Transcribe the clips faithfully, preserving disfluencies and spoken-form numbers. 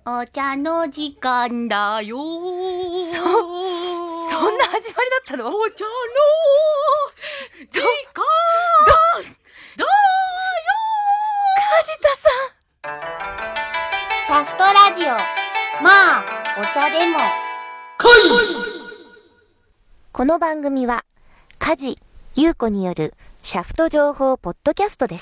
お茶の時間だよ。そ、 そんな始まりだったの？ お茶の時間だよ。 梶田さん。 シャフトラジオ、まあお茶でもこの番組は梶優子によるシャフト情報ポッドキャストです。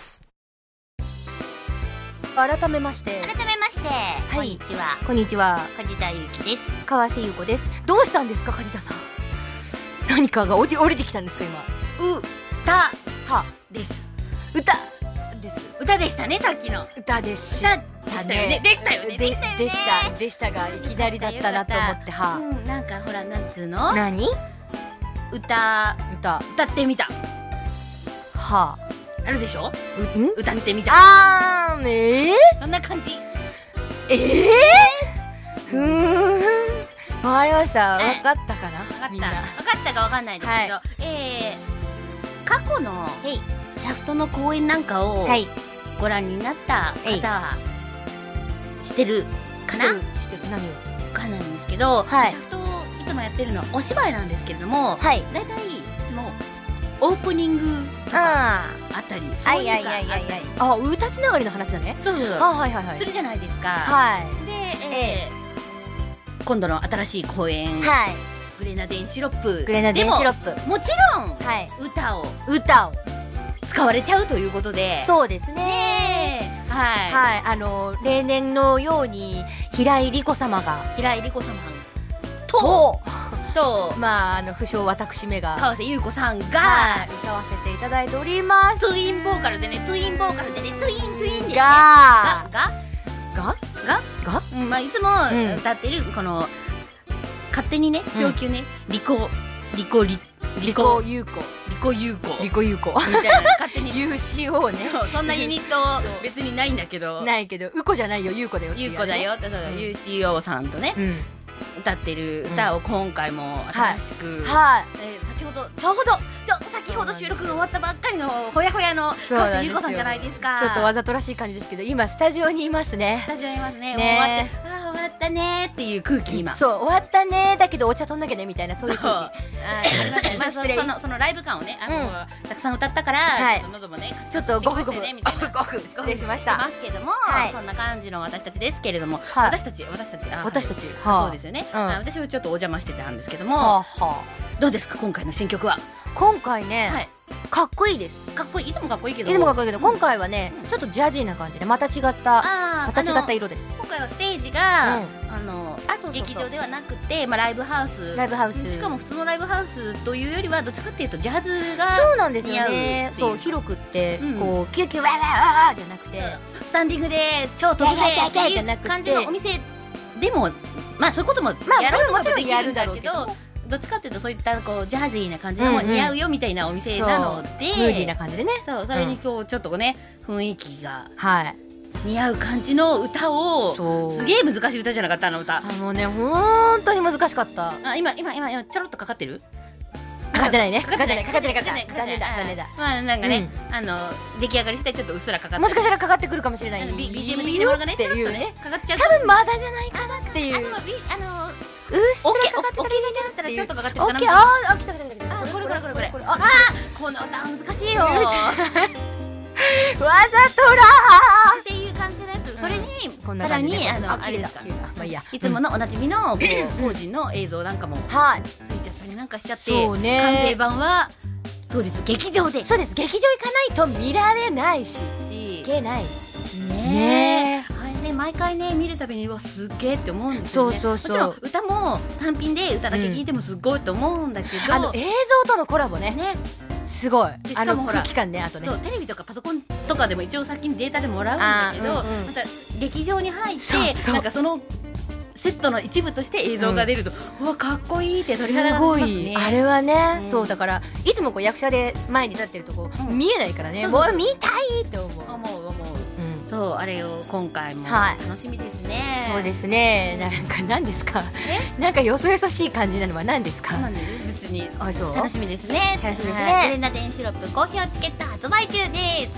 改めまして改めまして、 はい、 こんにちは。 こんにちは。 梶田ゆうきです。 川瀬優子です。どうしたんですか梶田さん。何かが降り、降りてきたんですか今。 うたはです歌です。 歌でしたね、さっきの歌でしたでしたよね。でしたよね。 でしたよね。でしたでしたがいきなりだったなと思っては、 うん、なんかほらなんつうの何歌歌歌ってみたはあるでしょ。 う、ん歌ってみたあーえー、 そんな感じ。 えー、ふーんわかりました。わかったかな。 わかった。 みんなわかったかわかんないですけど、 はえー、過去のシャフトの公演なんかをはいご覧になった方は知ってるかな。 してるしてる何を。 わかんないんですけど、 はいシャフトをいつもやってるのはお芝居なんですけれども、 はいだいたいいつもオープニングとかああったり、 あそういうのがあったり、 あ歌つながりの話だね。 そうそうそうあはいはいはいするじゃないですか。 はいで、えー今度の新しい公演、 はいグレナデンシロップグレナデンシロップでももちろんはい歌を歌を使われちゃうということで、 そうですね。 ねえはい、 はいあの例年のように平井理子様が平井理子様とととまああの不詳私めが川瀬優子さんが、 はい歌わせていただいております。 トゥインボーカルでねトゥインボーカルでねトゥイントゥインでねががががががうん、まあ、いつもうん歌ってるこの勝手にねうん表記ねリコリコリ理子優子リコ優子理子優子みたいな勝手に優子をねそうそんなユニットそう別にないんだけどないけどうこじゃないよ優子だよってい優う子だよってそうだうんユーシーオー さんとねうん歌ってる歌を今回も新しく、 はいえー先ほどちょうどちょうど先ほど収録が終わったばっかりのほやほやのそうなんですよ川瀬優子さんじゃないですか。 ちょっとわざとらしい感じですけど今スタジオにいますねス。タジオいますね。 ねもう終わってあー終わったねーっていう空気今。 そう終わったねだけどお茶取んなきゃねみたいなそういうそう空あーすいませんまあそ失礼そのそのライブ感をねあの、 うんたくさん歌ったから、 はいちょっと喉もねちょっとゴフゴフねみたいなゴフゴフ失礼しましたゴフゴフしてますけども、 はいそんな感じの私たちですけれども、 はい私たち私たちあ私たちあはあそうですよね、 うんあ私はちょっとお邪魔してたんですけども、 はあはあどうですか今回の新曲は。 今回ね、 はいかっこいいです。 かっこいいいつもかっこいいけどいつもかっこいいけど、 うん今回はね、 うんちょっとジャジーな感じでまた違ったあーまた違ったあの色です。 今回はステージが、 うんあのあそうそうそう劇場ではなくて、まあ、ライブハウスライブハウスしかも普通のライブハウスというよりはどっちかっていうとジャズがそうなんですよ似合うねっ。ていうそう広くって、 うんこうキュキュワワワワじゃなくて、 スタンディングで超飛ぶぜっていう感じのお店でもまあそういうこともまあやろうと思えばもちろんやできるんだるだろうけどけどどっちかっていうとそういったこうジャズィーな感じのもうんうん似合うよみたいなお店なので、 ムーディーな感じでね。 そうそれにこうちょっとね雰囲気がはい。 似合う感じの歌をそうすげえ難しい歌じゃなかったあの歌。 あもうね本当に難しかった。 あ今今今今ちょろっとかかってる？ かかってないね。 かかってないかかってないかかってないかかってない残念だ残念だ。 まあなんかね、あの出来上がりしてちょっとうっすらかかってるもしかしたらかかってくるかもしれない。 あの B- ビージーエム 的なものがねっていうちょろっとねかかっちゃう多分まだじゃないかなっていう。 あでもビあのうっすオッケーらかかってオッケーだったらちょっとかかってるかなオッケーあーあ来た来た来た来た。 あこれこれこれこれああこの歌難しいよわざとらっていう感じのやつ、それにこんなさら感じでにあのあ切れれですかた切れたまあいいや。 いつものおなじみのこう法人の映像なんかもはい。 ついちゃったりなんかしちゃってそうね完成版は当日劇場でそうです劇場行かないと見られないし聞けない。 ねえあれね毎回ね見るたびにうわすっげえって思うんですよね。 そうそうそうもちろん歌も単品で歌だけ聴いてもすごいと思うんだけど、 あの映像とのコラボねねすごいでしあのかもほら空気感ねあとねそうテレビとかパソコンとかでも一応先にデータでもらうんだけど、 あーうんうんまた劇場に入ってそうそうなんかそのセットの一部として映像が出ると、うわかっこいいって鳥肌すごが立ちますね。 いあれはね、 うんそうだからいつもこう役者で前に立ってるとこう、 うん見えないからねそうそうそうもう見たいって思う、 思う思ううんそうあれを今回もはい楽しみですね。 そうですねなんか何ですかなんかよそよそしい感じなのは何ですか。 そうなんです別にあそう楽しみですね。 楽しみですねはいグレナデンシロップ好評チケット発売中です。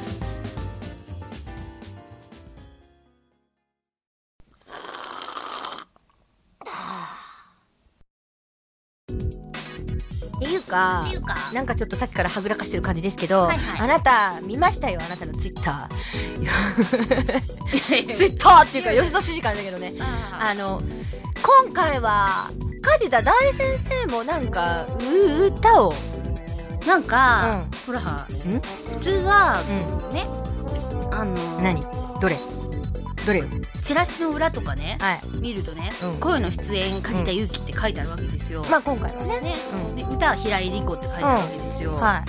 っていうかっていうかなんかちょっとさっきからはぐらかしてる感じですけど、 はいはい、 あなた見ましたよ、あなたのツイッターツイッターっていうかよそし時間だけどね、あの今回は梶田大先生もなんかう歌をなんか、 うん、 ほら普通は、うん、ねあの何どれどれよチラシの裏とかね、はい、見るとね、うん、声の出演梶田裕貴って書いてあるわけですよ、 うん、まあ今回はね、 ね、うん、で歌は平井理子って書いてあるわけですよ、うん、はい、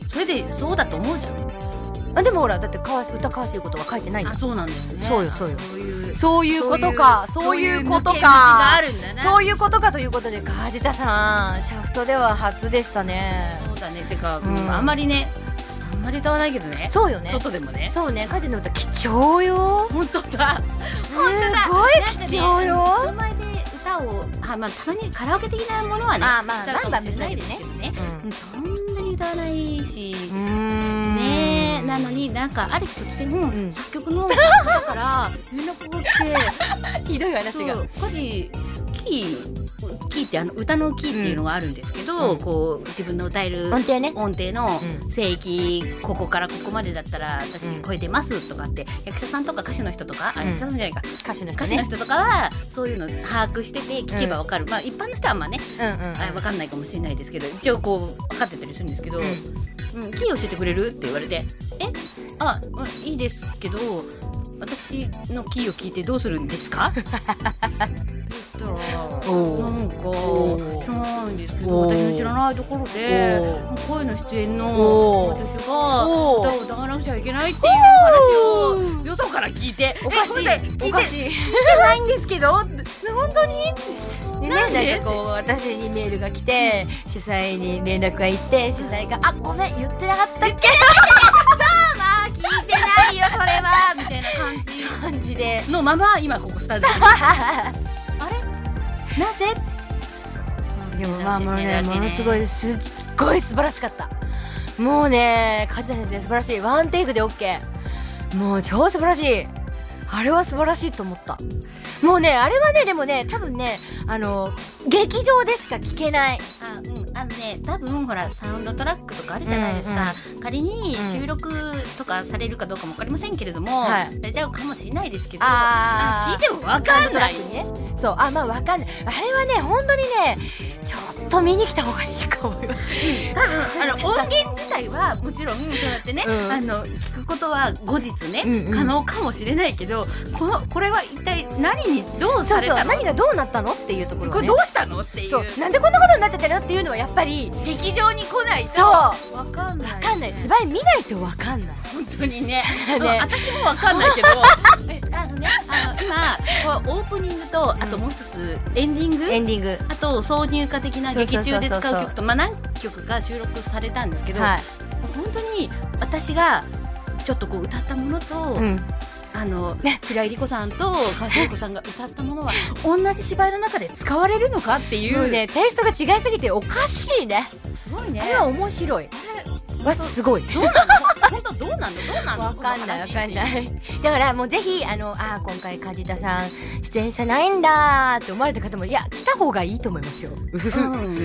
それでそうだと思うじゃん。 あでもほらだって歌わせることは書いてないじゃん。 あそうなんだよね。 そうよそうよそういうそういうことかそういうことかそういうことかということで梶田さんシャフトでは初でしたね。 そうだねてか、うん、あんまりねあんまり歌わないけどね。 そうよね外でもねそうね梶の歌貴重よ。 本当だすごい貴重よ。 人前で歌をあ、まあ、たまにカラオケ的なものはねあまあ何番別ないですね、 うん、そんなに歌わないしねなのになんかある日突然、うん、作曲の方から連絡が来てひどい話が梶キーキーってあの歌のキーっていうのがあるんですけど、うん、こう自分の歌える音程ね音程の声域、うん、ここからここまでだったら私超えてますとかって、うん、役者さんとか歌手の人とか、うん、あ役者さんじゃないか歌手の人、ね、 歌手の人とかはそういうの把握してて聞けば分かる、うん、まあ一般の人はあんまね、うんうんうん、分かんないかもしれないですけど一応こう分かってたりするんですけど、うんうん、キー教えてくれるって言われてえあ、うん、いいですけど私のキーを聞いてどうするんですか言ったらなんか知らないんですけど私の知らないところで声の出演の私が歌を歌わなくちゃいけないっていう話をよそから聞いておかしいおかしい聞いてないんですけど本当にでね、なんかこう私にメールが来て主催に連絡が行って主催があごめん言ってなかったっけそうまあ聞いてないよそれはみたいな感じ感じでのまま今ここスタジオにあれなぜでもまあもうねものすごいすっごい素晴らしかった。もうね梶田先生素晴らしいワンテイクで OK もう超素晴らしいあれは素晴らしいと思った。もうねあれはねでもね多分ねあの劇場でしか聞けないあ、うん、あのね多分ほらサウンドトラックとかあるじゃないですか、うんうん、仮に収録とかされるかどうかも分かりませんけれども、はい、されちゃうかもしれないですけどあ聞いても分かんない、 ね、そうあまあ分かんないあれはね本当にねちょっと見に来た方がいいかもよ多分あの音源自体はもちろんそうやってね、うん、あの聞くことは後日ね、うんうん、可能かもしれないけどこのこれは一体何にどうされたのそうそう何がどうなったのっていうところ、ね、 これどうしたのっていうそうなんでこんなことになっちゃってるのっていうのはやっぱり劇場に来ないとそう分かんない分かんない芝居見ないと分かんない本当にねね私も分かんないけどあのねあの今こうオープニングとあともう一つエンディング、 エンディングあと挿入歌的な劇中で使う曲とまあ何曲か収録されたんですけど、はい、本当に私がちょっとこう歌ったものと、うんあの平井理子さんと川島理子さんが歌ったものは同じ芝居の中で使われるのかっていう、 もうねテイストが違いすぎておかしいねすごいねあれは面白いわすごいどうなの本当どうなのどうなのわかんないわかんないだからもうぜひあのあ今回梶田さん出演者ないんだって思われた方もいや来た方がいいと思いますよ、うん、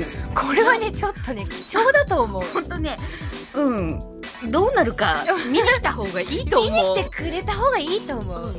これはねちょっとね貴重だと思う本当ねうんどうなるか見に来た方がいいと思う見に来てくれた方がいいと思う、うん、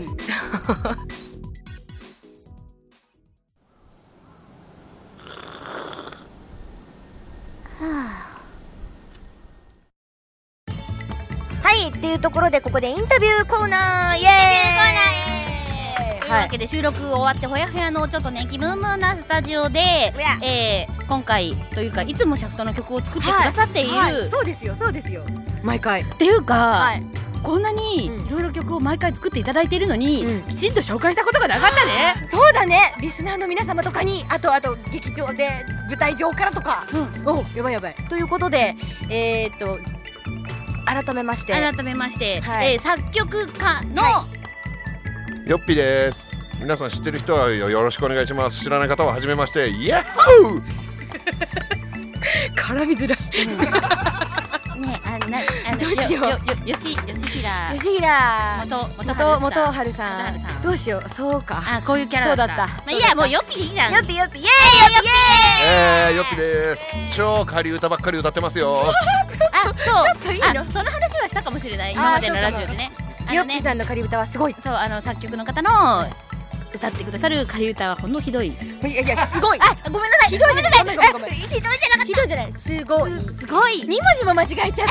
はいっていうところでここでインタビューコーナーイエーイというわけで収録終わってほやほやのちょっとね気分ムーなスタジオで、えー、今回というかいつもシャフトの曲を作ってくださっている、はいはい、 そうですよそうですよ毎回っていうか、はい、こんなにいろいろ曲を毎回作っていただいているのに、うん、きちんと紹介したことがなかったねそうだねリスナーの皆様とかにあとあと劇場で舞台上からとか、うん、おやばいやばいということでえー、っと改めまして改めまして、はいえー、作曲家の、はいよっぴです。皆さん知ってる人はよろしくお願いします。知らない方は初めまして。イエッホー絡みづらい、 うん、ねあなあのうしよう。 よよよし吉平吉平元元元春春さん元春さんどうしよう。そうか。 あこういうキャラだった。 そうだったまあいいやもうよっぴでいいじゃん。 よっぴよっぴイエーイえー、よっぴです。超仮歌ばっかり歌ってますよ。 あそうちょっといいのあその話はしたかもしれない今までのラジオでね。あのねよっぴさんの仮歌はすごい。 そうあの作曲の方の歌ってくださる仮歌はほんのひどい。 いやいやすごい。 あごめんなさいひどいじゃない。ごめんごめんごめん。 ひどいじゃなかった。 ひどいじゃない。すごい。 すごい二文字も間違えちゃった。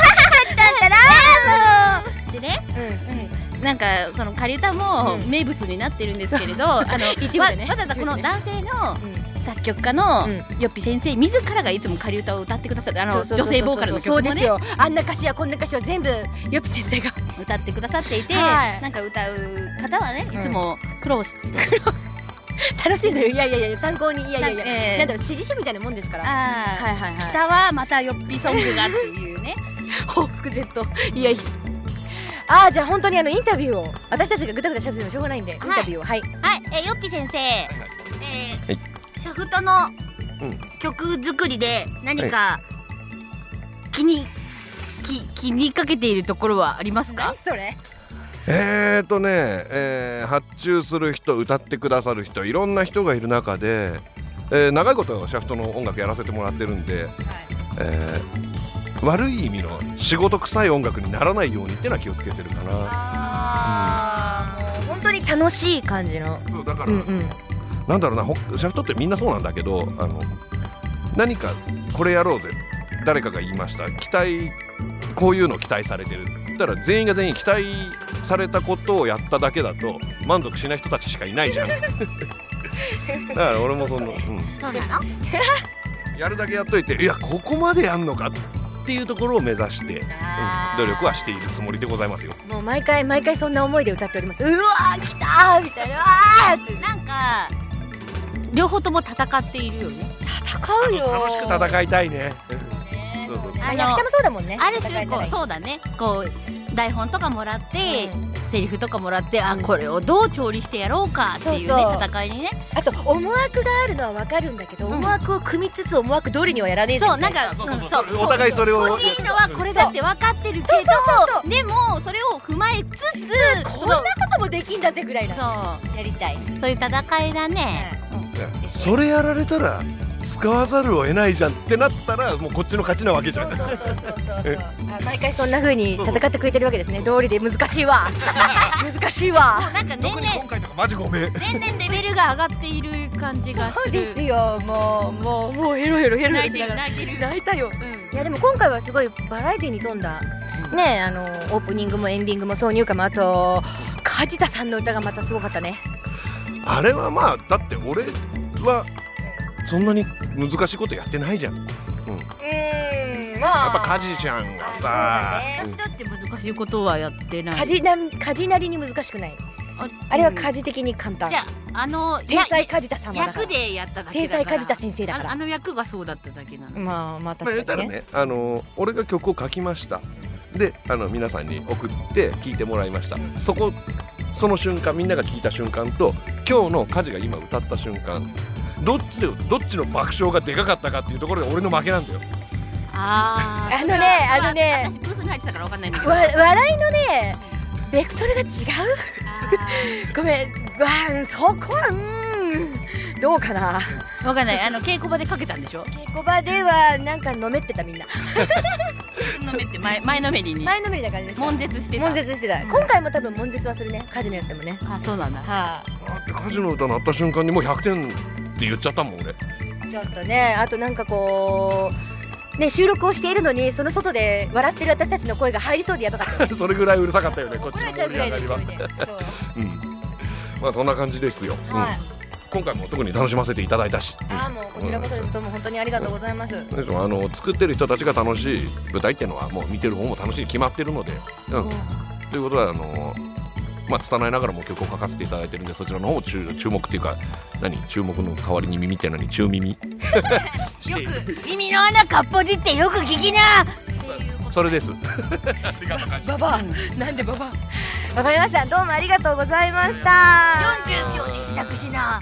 でねうん。 なんかその仮歌もうん名物になってるんですけれど、あの一部でねわわざわざこの男性のうん。 作曲家のうんよっぴ先生自らがいつも仮歌を歌ってくださって、あのそうそうそうそう女性ボーカルの曲もねそうですよ。あんな歌詞やこんな歌詞を全部よっぴ先生が歌ってくださっていて、 はいなんか歌う方はねうんいつも苦労して、 楽しんでる。いやいやいや参考にいやいやいや、 なんえーなんだろう指示書みたいなもんですから。 あーはいはいはい。 北はまたよっぴソングがっていうねホック Z いやいや。あーじゃあ本当にあのインタビューを私たちがぐたぐたしゃべってもしょうがないんで、インタビューをはい。 はい、えーよっぴ先生、えーはいシャフトのうん曲作りで何か気に、気気にかけているところはありますか？ それ？ えーとね、えー発注する人、歌ってくださる人、いろんな人がいる中で、えー長いことシャフトの音楽やらせてもらってるんで、えー悪い意味の仕事臭い音楽にならないようにっていうのは気をつけてるかな。 あーもう本当に楽しい感じの。 そうだから、 うんうん。 なんだろうな、ほシャフトってみんなそうなんだけど、あの何かこれやろうぜ、誰かが言いました、期待、こういうの期待されてるだったら全員が全員期待されたことをやっただけだと満足しない人たちしかいないじゃんだから俺もその、うん、 そうなの？ やるだけやっといて、いやここまでやんのかっていうところを目指して、うん、努力はしているつもりでございますよ。 もう毎回毎回そんな思いで歌っております。うわー来たーみたいな。うわーってなんか両方とも戦っているよね。 戦うよ。 楽しく戦いたいね。そうそうそうあ役者もそうだもんね。 ある種こう戦いたいそうだね、こう台本とかもらって、 うんセリフとかもらって、あうんこれをどう調理してやろうかっていうね、 そうそう戦いにね。 あと思惑があるのはわかるんだけど、 うん思惑を組みつつ思惑通りにはやらねえぜそうみたないんか、 そうそううんそうお互いそれを欲しいのはこれだって分かってるけそうそうそうど、でもそれを踏まえつつこんなこともできんだぜぐらいなそうやりたい。 そういう戦いだね。 それやられたら使わざるを得ないじゃんってなったらもうこっちの勝ちなわけじゃん。 そうそうそうそうそうあ毎回そんな風に戦ってくれてるわけですね。道理で難しいわ難しいわ。 なんか年特に 々 今回とかマジごめん。 年々レベルが上がっている感じがする。 そうですよ。もうもうもうヘロヘロヘロヘロ泣いてるしながら泣いてる。 泣いたよ。 うんいやでも今回はすごいバラエティに富んだね、あのオープニングもエンディングも挿入歌も、あと梶田さんの歌がまたすごかったね。 あれはまあだって俺はそんなに難しいことやってないじゃん。うん、 うーんまやっぱカジちゃんがさ、 あそう私だって難しいことはやってない。 梶な梶なりに難しくない。 ああれはうん梶的に簡単。 じゃああの天才や梶田様だから。 役でやっただけ天だから。 才梶田先生だから。 ああの役がそうだっただけなの。 まあまあまあ確かにね。 言ったらね、あの俺が曲を書きました。で、あの皆さんに送って聞いてもらいました。そこその瞬間みんなが聞いた瞬間と今日のカジが今歌った瞬間、どっちでどっちの爆笑がでかかったかっていうところで俺の負けなんだよ。 あーあのねそれはあのね私ブースに入ってたからわかんないんだけど。 わ笑いのねベクトルが違う。 あごめんわーそこはうーんどうかな。 ーわかんない。あの稽古場でかけたんでしょ。 稽古場ではなんかのめってたみんな。 のめって前前のめりに前のめりな感じです。 悶絶してた。 悶絶してた。今回も多分悶絶はするね。家事のやつでもね。 あ、そうなんだ。 はだってカジの歌鳴った瞬間にもうひゃくてんって言っちゃったもん俺。 い。ちょっとね、あとなんかこうね収録をしているのにその外で笑ってる私たちの声が入りそうでやばかったよね。 それぐらいうるさかったよねこっちの怒られちゃうぐらいの勢いで。 盛り上がりは。 そううん。まあそんな感じですよ。うんはい。 今回も特に楽しませていただいたし。 ああもうこちらこそです。どうも本当にありがとうございます。 でしょあの作ってる人たちが楽しい舞台っていうのはもう見てる方も楽しいに決まってるので、うん、ということはあのまあ拙いながらも曲を書かせていただいてるんでそちらの方も注注目っていうか何注目の代わりに耳って何中耳よく耳の穴かっぽじってよく聞きな。 それです。 ババアなんでババア。わかりました。どうもありがとうございました。 よんじゅうびょうで支度しな。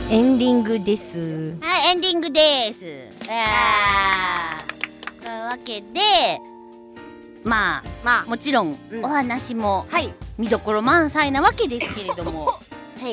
エンディングです。 はい、エンディングです。あーというわけで、まあ、まあ、もちろん、うん、お話も、はい、見どころ満載なわけですけれども、はい、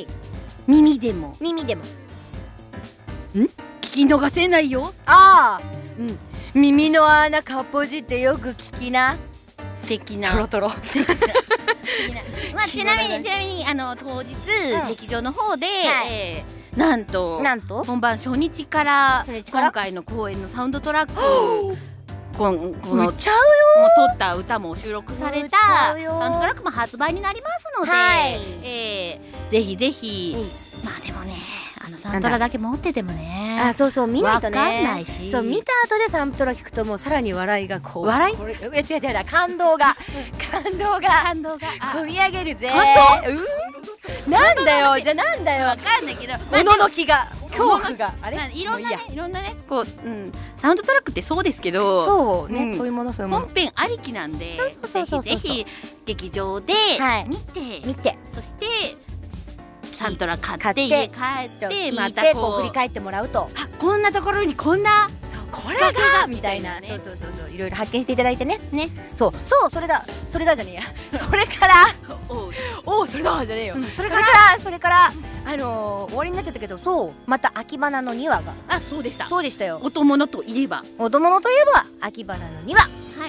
耳でも耳でもん聞き逃せないよ。 ああ、うん、耳の穴かっぽじってよく聞きな的なトロトロまあ、ちなみにちなみにあの当日、うん、劇場の方で、はい、えー、なんとなんと本番初日から今回の公演のサウンドトラックこのこの歌うよも撮った歌も収録されたサウンドトラックも発売になりますので、はい、えー、ぜひぜひ、うん、まあでもね、あのサントラだけ持っててもね、 あ、そうそう、見ないとね、 わかんないし、 そう、見た後でサントラ聞くともうさらに笑いがこう、 笑い、 これ違う違う違う、感動が感動が感動が込み上げるぜ。 感動、 うん、なんだよ、じゃあなんだよ、 わかんないけど、 おののきが恐怖があれ、 いろんなね、いろんなね、こう、うん、サウンドトラックってそうですけど、 そうね、うん、そういうもの、そういうもの、 本編ありきなんで、ぜひぜひ劇場で見て、はい、 見て、 そしてサントラ買って家帰ってまたこう振り返ってもらうと、 あ、こんなところにこんなこれがみたいな、そうそうそうそう、いろいろ発見していただいてね、ね、そうそう、それだそれだじゃねえやそれからおお、それだじゃねえよ、それからそれからあの終わりになっちゃったけど、そう、また秋花のにわが、 あ、そうでした、 そうでしたよ。 音物といえば音物といえば秋花のにわ、はい、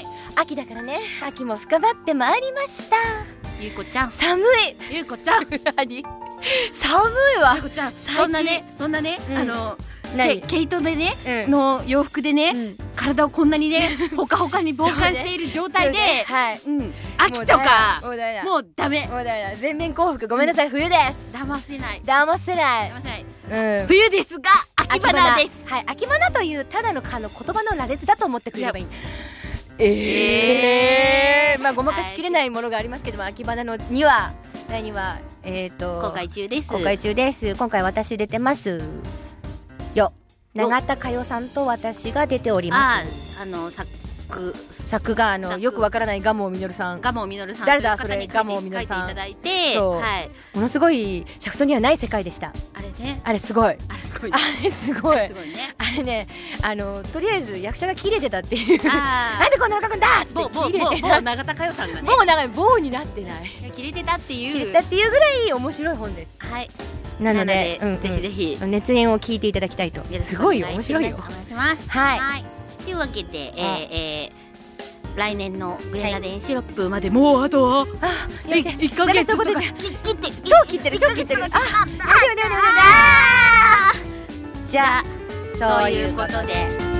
秋だからね、秋も深まってまいりました。 ゆうこちゃん、 寒い、 ゆうこちゃん何寒いわ、 ゆうこちゃん、そんなね、そんなね、あの毛糸でね、の洋服でね、体をこんなにねほかほかに防寒している状態で、秋とかもうダメ、 もうダメだ、全面降伏、ごめんなさい、冬です。 騙せない、 騙せない、 騙せない、冬ですが秋花です。 はい、秋花というただのあの言葉の羅列だと思ってくれればいい。ええー、まあごまかしきれないものがありますけども、秋花のにわだいにわ、えっと公開中です。 公開中です。今回私出てますよ。永田佳代さんと私が出ております。 あ、あの作作があのよくわからない蒲生実さん。 蒲生実さん。 誰だそれ、蒲生実さん。 書いていただいて、 はい、ものすごいシャフトにはない世界でした。 あれね。 あれすごい。 あれすごい。 あれすごい。 すごいね。 あれね、あのとりあえず役者が切れてたっていう。なんでこんなの書くんだって切れてた。 もう永田佳代さんがね。 もう長い棒になってない。 切れてたっていう。 切れてたっていうぐらい面白い本です。 はい。 なので、 ぜひぜひ熱演を聞いていただきたいと。すごいよ、面白いよ。 お願いします。はい。というわけで、えー。来年のグレナデンシロップまでもうあとはあいっかげつとか切って超切ってる超切ってる、あ、じゃあそういうことで